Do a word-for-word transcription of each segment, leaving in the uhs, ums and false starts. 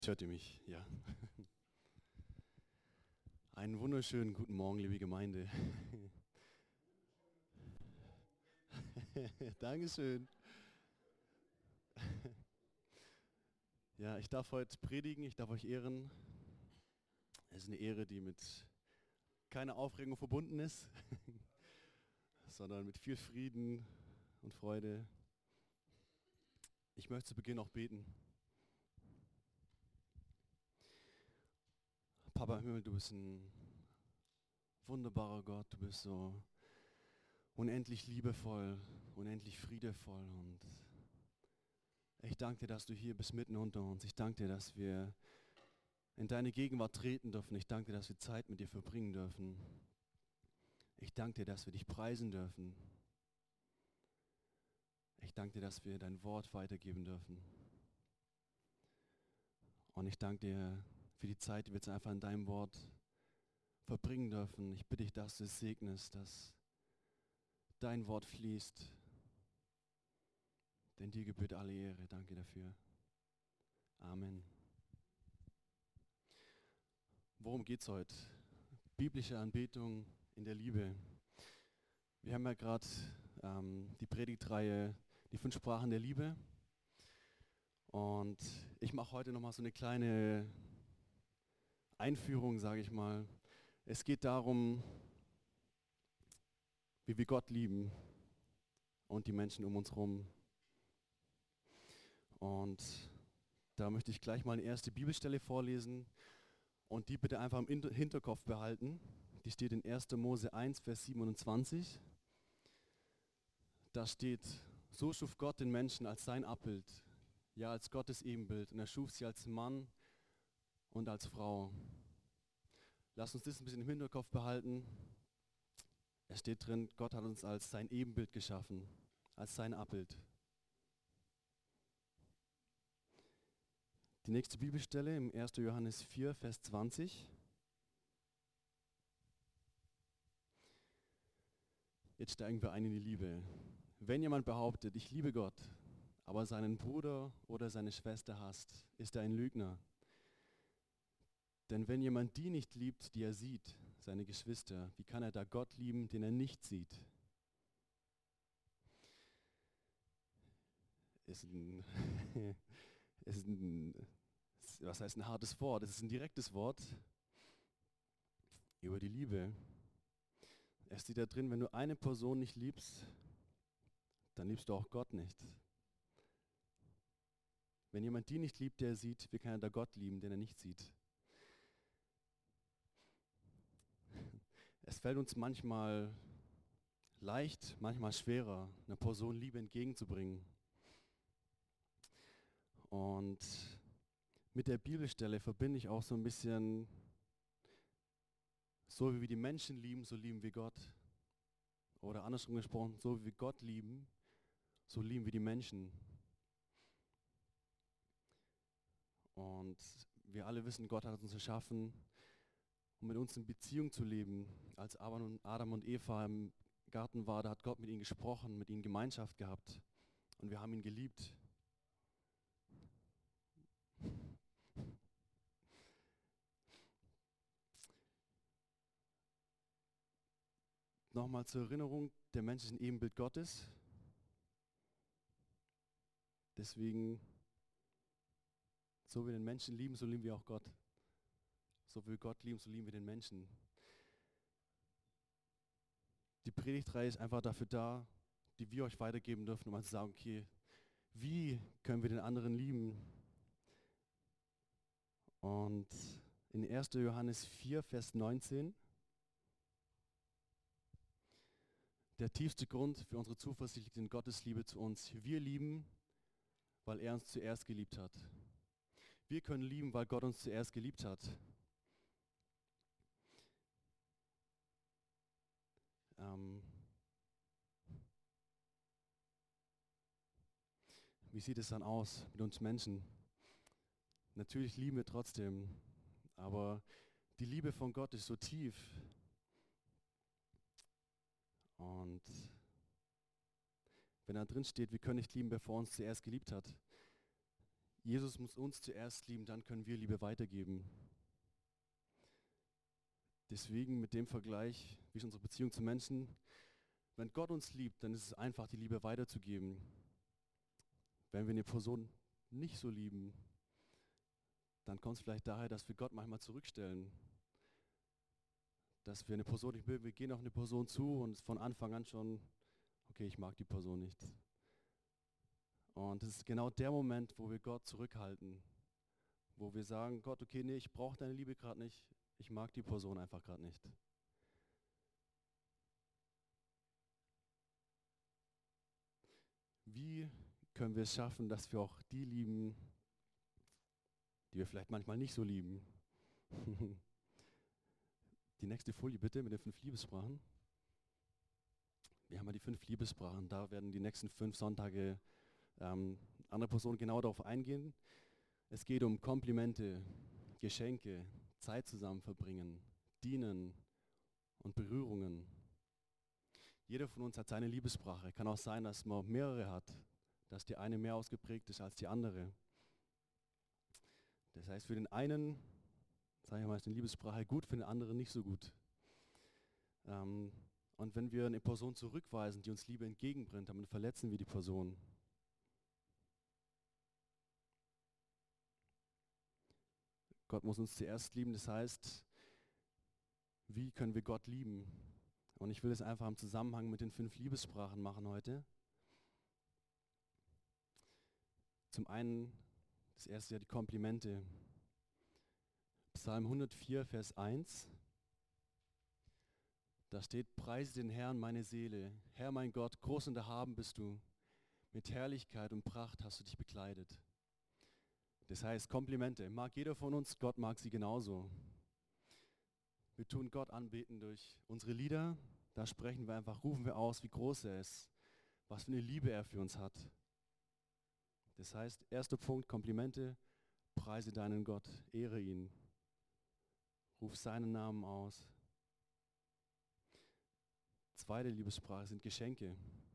Hört ihr mich? Ja. Einen wunderschönen guten Morgen, liebe Gemeinde. Dankeschön. Ja, ich darf heute predigen, ich darf euch ehren. Es ist eine Ehre, die mit keiner Aufregung verbunden ist, sondern mit viel Frieden und Freude. Ich möchte zu Beginn auch beten. Papa im Himmel, du bist ein wunderbarer Gott, du bist so unendlich liebevoll, unendlich friedevoll und ich danke dir, dass du hier bist mitten unter uns. Ich danke dir, dass wir in deine Gegenwart treten dürfen. Ich danke dir, dass wir Zeit mit dir verbringen dürfen. Ich danke dir, dass wir dich preisen dürfen. Ich danke dir, dass wir dein Wort weitergeben dürfen. Und ich danke dir für die Zeit, die wir jetzt einfach in deinem Wort verbringen dürfen. Ich bitte dich, dass du es segnest, dass dein Wort fließt. Denn dir gebührt alle Ehre. Danke dafür. Amen. Worum geht's heute? Biblische Anbetung in der Liebe. Wir haben ja gerade ähm, die Predigtreihe, die fünf Sprachen der Liebe. Und ich mache heute nochmal so eine kleine Einführung, sage ich mal. Es geht darum, wie wir Gott lieben und die Menschen um uns herum. Und da möchte ich gleich mal eine erste Bibelstelle vorlesen und die bitte einfach im Hinterkopf behalten. Die steht in erster Mose eins, Vers siebenundzwanzig. Da steht, so schuf Gott den Menschen als sein Abbild, ja als Gottes Ebenbild, und er schuf sie als Mann und als Frau. Lass uns das ein bisschen im Hinterkopf behalten. Es steht drin, Gott hat uns als sein Ebenbild geschaffen, als sein Abbild. Die nächste Bibelstelle im erster Johannes vier, Vers zwanzig. Jetzt steigen wir ein in die Liebe. Wenn jemand behauptet, ich liebe Gott, aber seinen Bruder oder seine Schwester hasst, ist er ein Lügner. Denn wenn jemand die nicht liebt, die er sieht, seine Geschwister, wie kann er da Gott lieben, den er nicht sieht? Ist ein, ist ein, was heißt ein hartes Wort? Es ist ein direktes Wort über die Liebe. Es steht da drin, wenn du eine Person nicht liebst, dann liebst du auch Gott nicht. Wenn jemand die nicht liebt, der er sieht, wie kann er da Gott lieben, den er nicht sieht? Es fällt uns manchmal leicht, manchmal schwerer, einer Person Liebe entgegenzubringen. Und mit der Bibelstelle verbinde ich auch so ein bisschen, so wie wir die Menschen lieben, so lieben wir Gott. Oder andersrum gesprochen, so wie wir Gott lieben, so lieben wir die Menschen. Und wir alle wissen, Gott hat uns erschaffen, um mit uns in Beziehung zu leben. Als Adam und Eva im Garten war, da hat Gott mit ihnen gesprochen, mit ihnen Gemeinschaft gehabt. Und wir haben ihn geliebt. Nochmal zur Erinnerung, der Mensch ist ein Ebenbild Gottes. Deswegen, so wie wir den Menschen lieben, so lieben wir auch Gott. So wie wir Gott lieben, so lieben wir den Menschen. Die Predigtreihe ist einfach dafür da, die wir euch weitergeben dürfen, um mal zu sagen, okay, wie können wir den anderen lieben? Und in erster Johannes vier, Vers neunzehn, der tiefste Grund für unsere Zuversicht liegt in Gottes Liebe zu uns. Wir lieben, weil er uns zuerst geliebt hat. Wir können lieben, weil Gott uns zuerst geliebt hat. Ähm, wie sieht es dann aus mit uns Menschen? Natürlich lieben wir trotzdem, aber die Liebe von Gott ist so tief. Und wenn da drin steht, wir können nicht lieben, bevor er uns zuerst geliebt hat. Jesus muss uns zuerst lieben, dann können wir Liebe weitergeben. Deswegen mit dem Vergleich, wie ist unsere Beziehung zu Menschen, wenn Gott uns liebt, dann ist es einfach, die Liebe weiterzugeben. Wenn wir eine Person nicht so lieben, dann kommt es vielleicht daher, dass wir Gott manchmal zurückstellen. Dass wir eine Person nicht mögen, wir gehen auf eine Person zu und von Anfang an schon, okay, ich mag die Person nicht. Und das ist genau der Moment, wo wir Gott zurückhalten. Wo wir sagen, Gott, okay, nee, ich brauche deine Liebe gerade nicht, ich mag die Person einfach gerade nicht. Wie können wir es schaffen, dass wir auch die lieben, die wir vielleicht manchmal nicht so lieben? Die nächste Folie bitte mit den fünf Liebessprachen. Wir haben ja die fünf Liebessprachen, da werden die nächsten fünf Sonntage ähm, andere Personen genau darauf eingehen. Es geht um Komplimente, Geschenke, Zeit zusammen verbringen, dienen und Berührungen. Jeder von uns hat seine Liebessprache. Kann auch sein, dass man mehrere hat, dass die eine mehr ausgeprägt ist als die andere. Das heißt, für den einen, sage ich mal, ist eine Liebessprache gut, für den anderen nicht so gut. Ähm, und wenn wir eine Person zurückweisen, die uns Liebe entgegenbringt, dann verletzen wir die Person. Gott muss uns zuerst lieben, das heißt, wie können wir Gott lieben? Und ich will es einfach im Zusammenhang mit den fünf Liebessprachen machen heute. Zum einen, das erste ja die Komplimente. Psalm hundertvier, Vers eins. Da steht, preise den Herrn meine Seele. Herr mein Gott, groß und erhaben bist du. Mit Herrlichkeit und Pracht hast du dich bekleidet. Das heißt, Komplimente mag jeder von uns, Gott mag sie genauso. Wir tun Gott anbeten durch unsere Lieder. Da sprechen wir einfach, rufen wir aus, wie groß er ist, was für eine Liebe er für uns hat. Das heißt, erster Punkt, Komplimente, preise deinen Gott, ehre ihn. Ruf seinen Namen aus. Zweite Liebessprache sind Geschenke.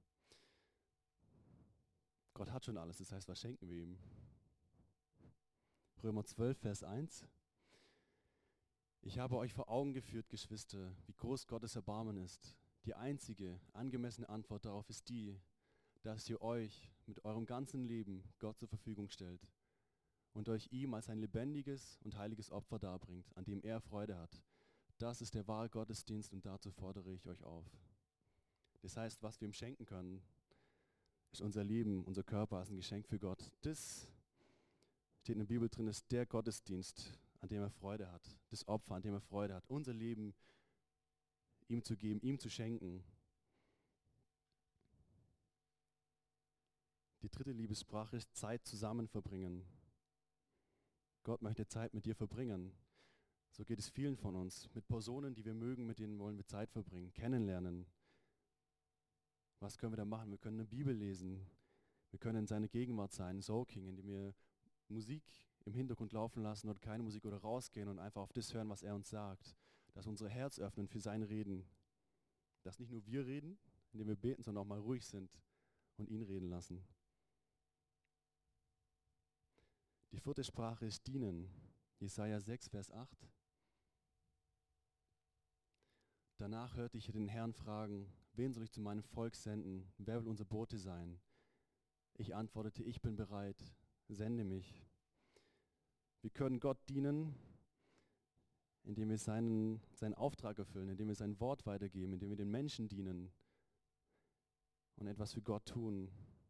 Gott hat schon alles, das heißt, was schenken wir ihm? Römer zwölf, Vers eins. Ich habe euch vor Augen geführt, Geschwister, wie groß Gottes Erbarmen ist. Die einzige, angemessene Antwort darauf ist die, dass ihr euch mit eurem ganzen Leben Gott zur Verfügung stellt und euch ihm als ein lebendiges und heiliges Opfer darbringt, an dem er Freude hat. Das ist der wahre Gottesdienst und dazu fordere ich euch auf. Das heißt, was wir ihm schenken können, ist unser Leben, unser Körper als ein Geschenk für Gott. Das steht in der Bibel drin, ist der Gottesdienst, an dem er Freude hat. Das Opfer, an dem er Freude hat. Unser Leben ihm zu geben, ihm zu schenken. Die dritte Liebessprache ist Zeit zusammen verbringen. Gott möchte Zeit mit dir verbringen. So geht es vielen von uns. Mit Personen, die wir mögen, mit denen wollen wir Zeit verbringen, kennenlernen. Was können wir da machen? Wir können eine Bibel lesen. Wir können in seine Gegenwart sein, Soaking, indem wir Musik im Hintergrund laufen lassen oder keine Musik oder rausgehen und einfach auf das hören, was er uns sagt. Dass wir unser Herz öffnen für sein Reden. Dass nicht nur wir reden, indem wir beten, sondern auch mal ruhig sind und ihn reden lassen. Die vierte Sprache ist dienen. Jesaja sechs, Vers acht. Danach hörte ich den Herrn fragen, wen soll ich zu meinem Volk senden? Wer will unser Bote sein? Ich antwortete, ich bin bereit, sende mich. Wir können Gott dienen, indem wir seinen, seinen Auftrag erfüllen, indem wir sein Wort weitergeben, indem wir den Menschen dienen und etwas für Gott tun.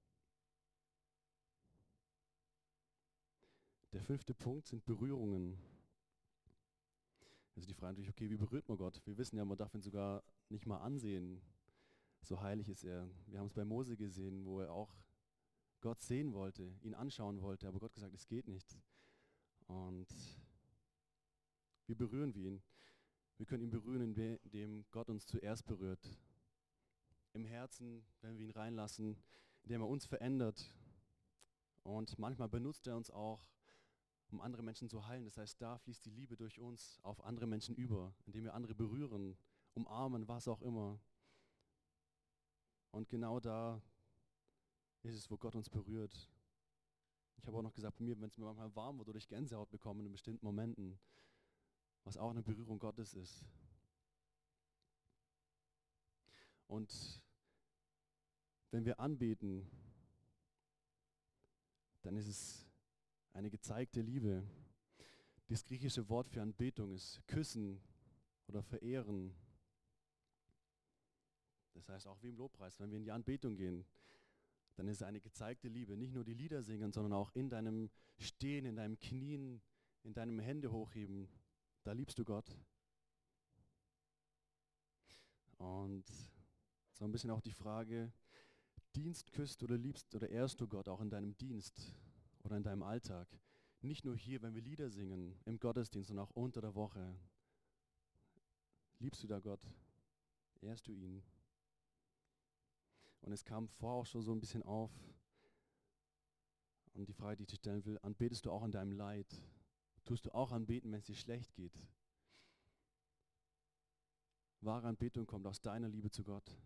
Der fünfte Punkt sind Berührungen. Also die Frage natürlich, okay, wie berührt man Gott? Wir wissen ja, man darf ihn sogar nicht mal ansehen. So heilig ist er. Wir haben es bei Mose gesehen, wo er auch Gott sehen wollte, ihn anschauen wollte, aber Gott gesagt, es geht nicht. Und wie berühren wir ihn? Wir können ihn berühren, indem Gott uns zuerst berührt. Im Herzen, wenn wir ihn reinlassen, indem er uns verändert. Und manchmal benutzt er uns auch, um andere Menschen zu heilen. Das heißt, da fließt die Liebe durch uns auf andere Menschen über, indem wir andere berühren, umarmen, was auch immer. Und genau da ist es, wo Gott uns berührt. Ich ich habe auch noch gesagt, bei mir, wenn es mir manchmal warm wird oder ich Gänsehaut bekomme in bestimmten Momenten, was auch eine Berührung Gottes ist. Und wenn wir anbeten, dann ist es eine gezeigte Liebe. Das griechische Wort für Anbetung ist küssen oder verehren. Das heißt auch wie im Lobpreis, wenn wir in die Anbetung gehen, dann ist es eine gezeigte Liebe. Nicht nur die Lieder singen, sondern auch in deinem Stehen, in deinem Knien, in deinem Hände hochheben. Da liebst du Gott. Und so ein bisschen auch die Frage, Dienst küsst oder liebst oder ehrst du Gott auch in deinem Dienst oder in deinem Alltag? Nicht nur hier, wenn wir Lieder singen, im Gottesdienst, sondern auch unter der Woche. Liebst du da Gott? Ehrst du ihn? Und es kam vorher auch schon so ein bisschen auf. Und die Frage, die ich dir stellen will, anbetest du auch in deinem Leid? Tust du auch anbeten, wenn es dir schlecht geht? Wahre Anbetung kommt aus deiner Liebe zu Gott.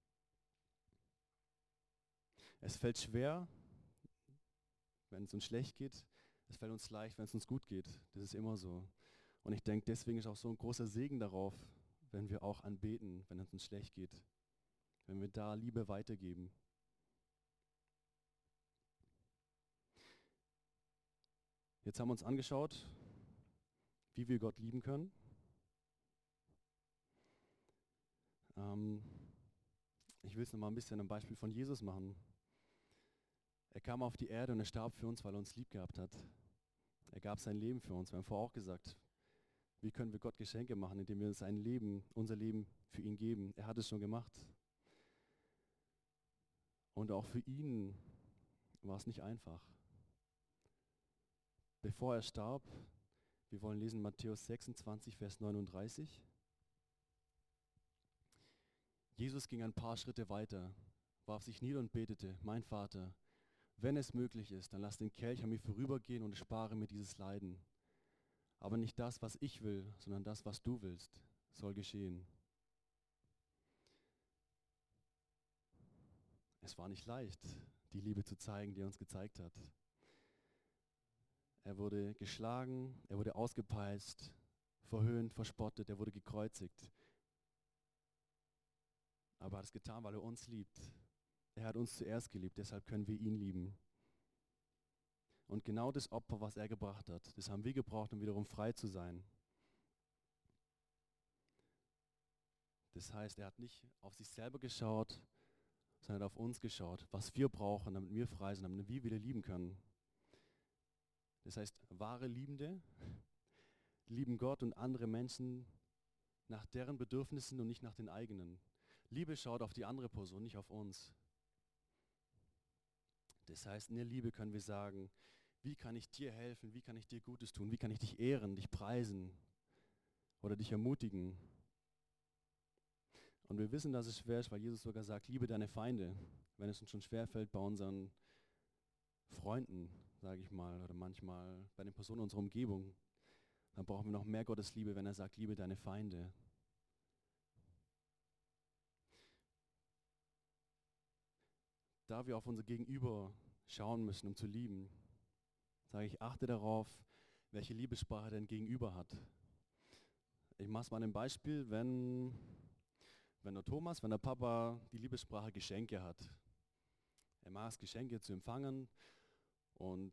Es fällt schwer, wenn es uns schlecht geht. Es fällt uns leicht, wenn es uns gut geht. Das ist immer so. Und ich denke, deswegen ist auch so ein großer Segen darauf, wenn wir auch anbeten, wenn es uns schlecht geht. Wenn wir da Liebe weitergeben. Jetzt haben wir uns angeschaut, wie wir Gott lieben können. Ähm, ich will es nochmal ein bisschen am Beispiel von Jesus machen. Er kam auf die Erde und er starb für uns, weil er uns lieb gehabt hat. Er gab sein Leben für uns. Wir haben vorher auch gesagt, wie können wir Gott Geschenke machen, indem wir sein Leben, unser Leben für ihn geben. Er hat es schon gemacht. Und auch für ihn war es nicht einfach. Bevor er starb, wir wollen lesen Matthäus sechsundzwanzig, Vers neununddreißig. Jesus ging ein paar Schritte weiter, warf sich nieder und betete, mein Vater, wenn es möglich ist, dann lass den Kelch an mir vorübergehen und erspare mir dieses Leiden. Aber nicht das, was ich will, sondern das, was du willst, soll geschehen. Es war nicht leicht, die Liebe zu zeigen, die er uns gezeigt hat. Er wurde geschlagen, er wurde ausgepeitscht, verhöhnt, verspottet, er wurde gekreuzigt. Aber er hat es getan, weil er uns liebt. Er hat uns zuerst geliebt, deshalb können wir ihn lieben. Und genau das Opfer, was er gebracht hat, das haben wir gebraucht, um wiederum frei zu sein. Das heißt, er hat nicht auf sich selber geschaut, sondern auf uns geschaut, was wir brauchen, damit wir frei sind, damit wir wieder lieben können. Das heißt, wahre Liebende lieben Gott und andere Menschen nach deren Bedürfnissen und nicht nach den eigenen. Liebe schaut auf die andere Person, nicht auf uns. Das heißt, in der Liebe können wir sagen, wie kann ich dir helfen, wie kann ich dir Gutes tun, wie kann ich dich ehren, dich preisen oder dich ermutigen. Und wir wissen, dass es schwer ist, weil Jesus sogar sagt, liebe deine Feinde. Wenn es uns schon schwerfällt bei unseren Freunden, sage ich mal, oder manchmal bei den Personen unserer Umgebung, dann brauchen wir noch mehr Gottes Liebe, wenn er sagt, liebe deine Feinde. Da wir auf unser Gegenüber schauen müssen, um zu lieben, sage ich, achte darauf, welche Liebessprache dein Gegenüber hat. Ich mache es mal ein Beispiel, wenn, wenn der Thomas, wenn der Papa die Liebessprache Geschenke hat. Er mag es, Geschenke zu empfangen und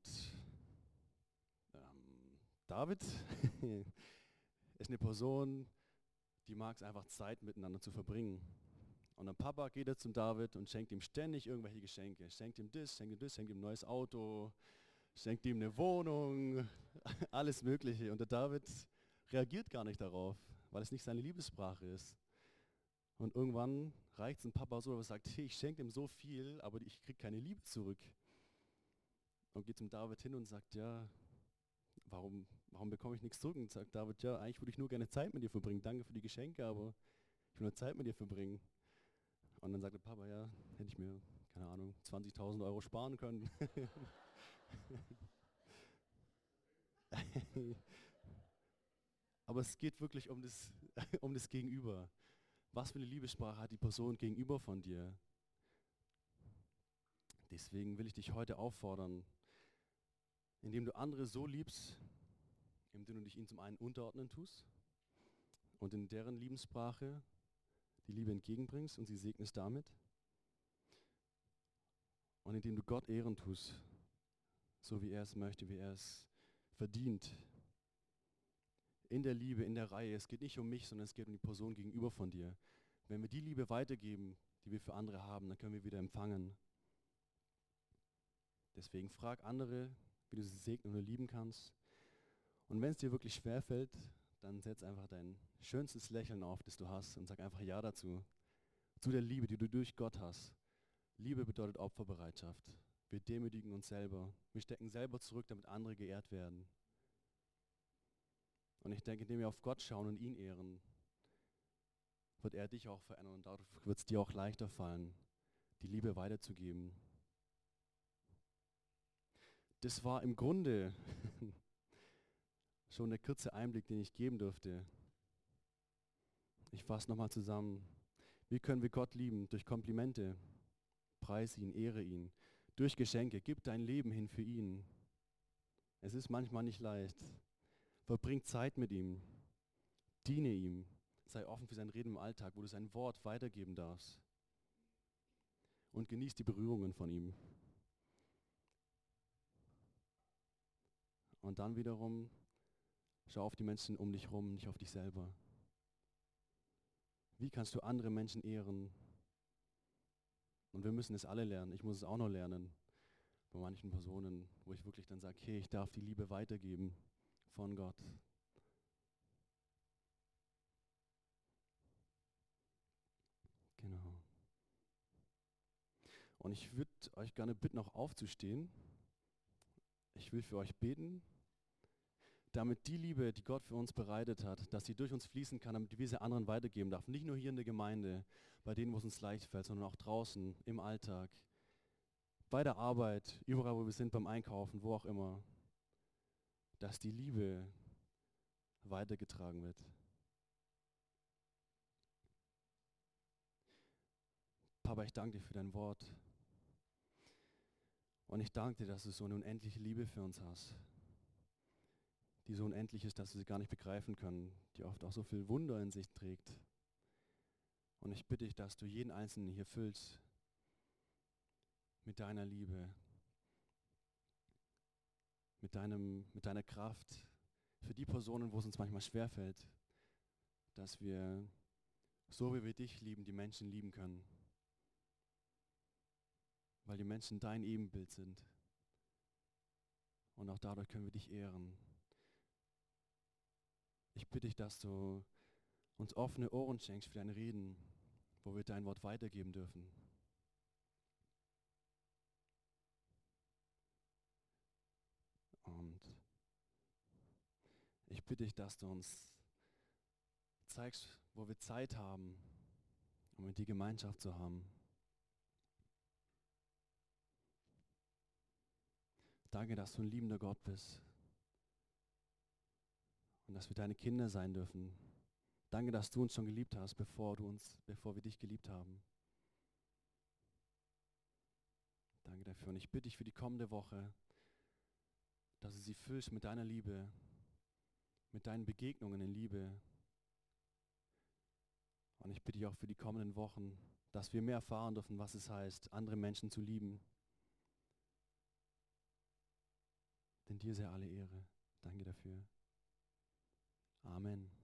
ähm, David ist eine Person, die mag es einfach Zeit miteinander zu verbringen. Und dann Papa geht er zum David und schenkt ihm ständig irgendwelche Geschenke. Schenkt ihm das, schenkt ihm das, schenkt ihm ein neues Auto, schenkt ihm eine Wohnung, alles Mögliche. Und der David reagiert gar nicht darauf, weil es nicht seine Liebessprache ist. Und irgendwann reicht es dem Papa so, dass er sagt, hey, ich schenke ihm so viel, aber ich kriege keine Liebe zurück. Und geht zum David hin und sagt, ja, warum, warum bekomme ich nichts zurück? Und sagt David, ja, eigentlich würde ich nur gerne Zeit mit dir verbringen. Danke für die Geschenke, aber ich will nur Zeit mit dir verbringen. Und dann sagt der Papa, ja, hätte ich mir, keine Ahnung, zwanzigtausend Euro sparen können. Aber es geht wirklich um das, um das Gegenüber. Was für eine Liebessprache hat die Person gegenüber von dir? Deswegen will ich dich heute auffordern, indem du andere so liebst, indem du dich ihnen zum einen unterordnen tust und in deren Liebenssprache die Liebe entgegenbringst und sie segnest damit. Und indem du Gott Ehren tust, so wie er es möchte, wie er es verdient. In der Liebe, in der Reihe. Es geht nicht um mich, sondern es geht um die Person gegenüber von dir. Wenn wir die Liebe weitergeben, die wir für andere haben, dann können wir wieder empfangen. Deswegen frag andere, wie du sie segnen oder lieben kannst. Und wenn es dir wirklich schwerfällt, dann setz einfach dein schönstes Lächeln auf, das du hast, und sag einfach Ja dazu. Zu der Liebe, die du durch Gott hast. Liebe bedeutet Opferbereitschaft. Wir demütigen uns selber. Wir stecken selber zurück, damit andere geehrt werden. Und ich denke, indem wir auf Gott schauen und ihn ehren, wird er dich auch verändern und dadurch wird es dir auch leichter fallen, die Liebe weiterzugeben. Das war im Grunde schon der kurze Einblick, den ich geben durfte. Ich fasse nochmal zusammen. Wie können wir Gott lieben? Durch Komplimente. Preis ihn, ehre ihn. Durch Geschenke. Gib dein Leben hin für ihn. Es ist manchmal nicht leicht. Verbring Zeit mit ihm. Diene ihm. Sei offen für sein Reden im Alltag, wo du sein Wort weitergeben darfst. Und genieß die Berührungen von ihm. Und dann wiederum, schau auf die Menschen um dich rum, nicht auf dich selber. Wie kannst du andere Menschen ehren? Und wir müssen es alle lernen. Ich muss es auch noch lernen. Bei manchen Personen, wo ich wirklich dann sage, hey, ich darf die Liebe weitergeben von Gott. Genau. Und ich würde euch gerne bitten, auch aufzustehen. Ich will für euch beten, damit die Liebe, die Gott für uns bereitet hat, dass sie durch uns fließen kann, damit wir sie anderen weitergeben darf. Nicht nur hier in der Gemeinde, bei denen, wo es uns leicht fällt, sondern auch draußen, im Alltag, bei der Arbeit, überall, wo wir sind, beim Einkaufen, wo auch immer. Dass die Liebe weitergetragen wird. Papa, ich danke dir für dein Wort. Und ich danke dir, dass du so eine unendliche Liebe für uns hast. Die so unendlich ist, dass wir sie gar nicht begreifen können. Die oft auch so viel Wunder in sich trägt. Und ich bitte dich, dass du jeden Einzelnen hier füllst mit deiner Liebe. Mit, deinem, mit deiner Kraft. Für die Personen, wo es uns manchmal schwerfällt. Dass wir, so wie wir dich lieben, die Menschen lieben können. Weil die Menschen dein Ebenbild sind. Und auch dadurch können wir dich ehren. Ich bitte dich, dass du uns offene Ohren schenkst für dein Reden, wo wir dein Wort weitergeben dürfen. Und ich bitte dich, dass du uns zeigst, wo wir Zeit haben, um mit dir Gemeinschaft zu haben. Danke, dass du ein liebender Gott bist und dass wir deine Kinder sein dürfen. Danke, dass du uns schon geliebt hast, bevor du uns, bevor wir dich geliebt haben. Danke dafür. Und ich bitte dich für die kommende Woche, dass du sie füllst mit deiner Liebe, mit deinen Begegnungen in Liebe. Und ich bitte dich auch für die kommenden Wochen, dass wir mehr erfahren dürfen, was es heißt, andere Menschen zu lieben. Denn dir sei alle Ehre. Danke dafür. Amen.